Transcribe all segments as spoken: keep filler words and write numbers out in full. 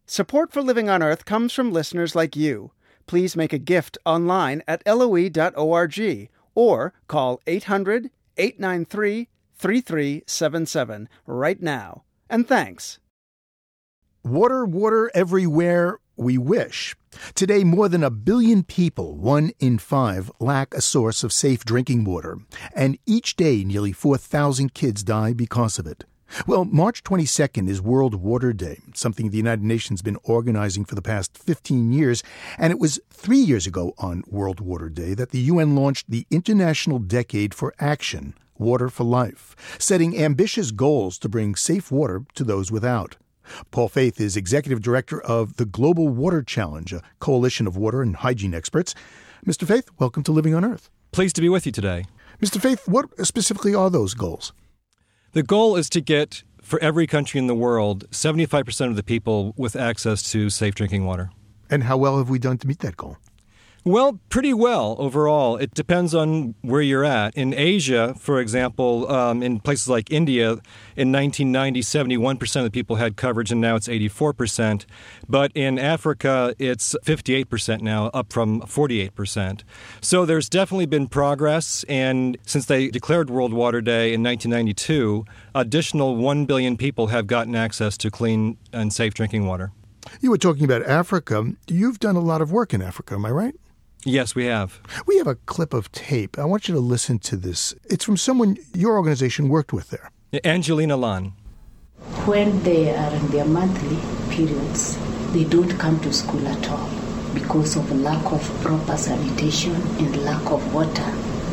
Support for Living on Earth comes from listeners like you. Please make a gift online at L O E dot org or call eight hundred, eight nine three, three three seven seven right now. And thanks. Water, water everywhere we wish. Today, more than a billion people, one in five, lack a source of safe drinking water. And each day, nearly four thousand kids die because of it. Well, March twenty-second is World Water Day, something the United Nations has been organizing for the past fifteen years. And it was three years ago on World Water Day that the U N launched the International Decade for Action, Water for Life, setting ambitious goals to bring safe water to those without. Paul Faith is executive director of the Global Water Challenge, a coalition of water and hygiene experts. Mister Faith, welcome to Living on Earth. Pleased to be with you today. Mister Faith, what specifically are those goals? The goal is to get, for every country in the world, seventy-five percent of the people with access to safe drinking water. And how well have we done to meet that goal? Well, pretty well overall. It depends on where you're at. In Asia, for example, um, in places like India, in nineteen ninety, seventy-one percent of the people had coverage, and now it's eighty-four percent. But in Africa, it's fifty-eight percent now, up from forty-eight percent. So there's definitely been progress, and since they declared World Water Day in nineteen ninety-two, additional one billion people have gotten access to clean and safe drinking water. You were talking about Africa. You've done a lot of work in Africa, am I right? Yes, we have. We have a clip of tape. I want you to listen to this. It's from someone your organization worked with there. Angelina Lan. When they are in their monthly periods, they don't come to school at all because of lack of proper sanitation and lack of water,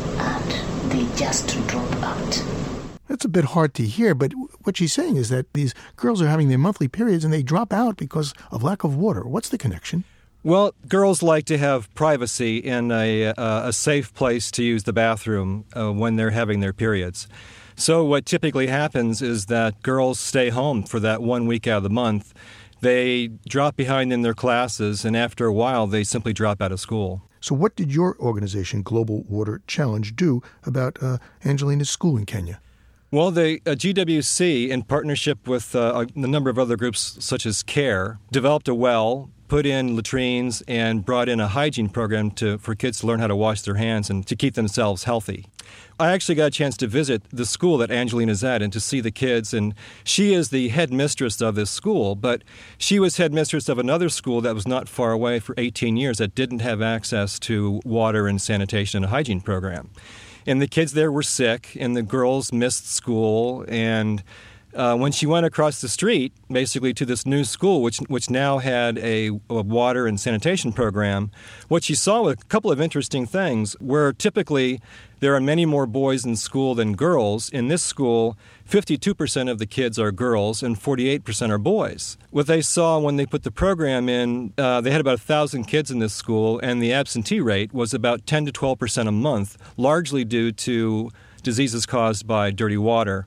and they just drop out. That's a bit hard to hear, but what she's saying is that these girls are having their monthly periods and they drop out because of lack of water. What's the connection? Well, girls like to have privacy in a, uh, a safe place to use the bathroom uh, when they're having their periods. So what typically happens is that girls stay home for that one week out of the month. They drop behind in their classes, and after a while, they simply drop out of school. So what did your organization, Global Water Challenge, do about uh, Angelina's school in Kenya? Well, the uh, G W C, in partnership with uh, a number of other groups such as CARE, developed a well, put in latrines, and brought in a hygiene program to for kids to learn how to wash their hands and to keep themselves healthy. I actually got a chance to visit the school that Angelina's at and to see the kids, and she is the headmistress of this school, but she was headmistress of another school that was not far away for eighteen years that didn't have access to water and sanitation and a hygiene program. And the kids there were sick, and the girls missed school. And uh, when she went across the street, basically to this new school, which which now had a, a water and sanitation program, what she saw was a couple of interesting things. Where typically there are many more boys in school than girls, in this school, fifty-two percent of the kids are girls and forty-eight percent are boys. What they saw when they put the program in, uh, they had about one thousand kids in this school, and the absentee rate was about ten to twelve percent a month, largely due to diseases caused by dirty water.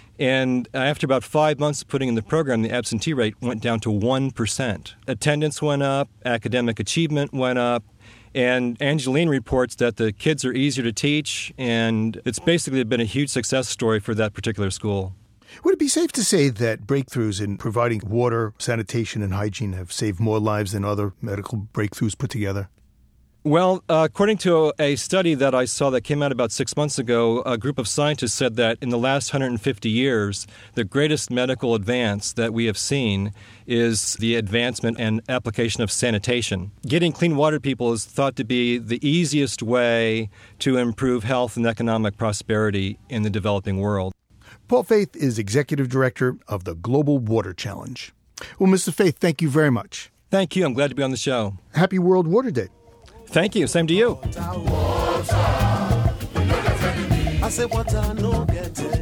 And after about five months of putting in the program, the absentee rate went down to one percent. Attendance went up, academic achievement went up, and Angelina reports that the kids are easier to teach, and it's basically been a huge success story for that particular school. Would it be safe to say that breakthroughs in providing water, sanitation, and hygiene have saved more lives than other medical breakthroughs put together? Well, uh, according to a study that I saw that came out about six months ago, a group of scientists said that in the last one hundred fifty years, the greatest medical advance that we have seen is the advancement and application of sanitation. Getting clean water to people is thought to be the easiest way to improve health and economic prosperity in the developing world. Paul Faith is executive director of the Global Water Challenge. Well, Mister Faith, thank you very much. Thank you. I'm glad to be on the show. Happy World Water Day. Thank you. Same to you. I say, what I know, get it.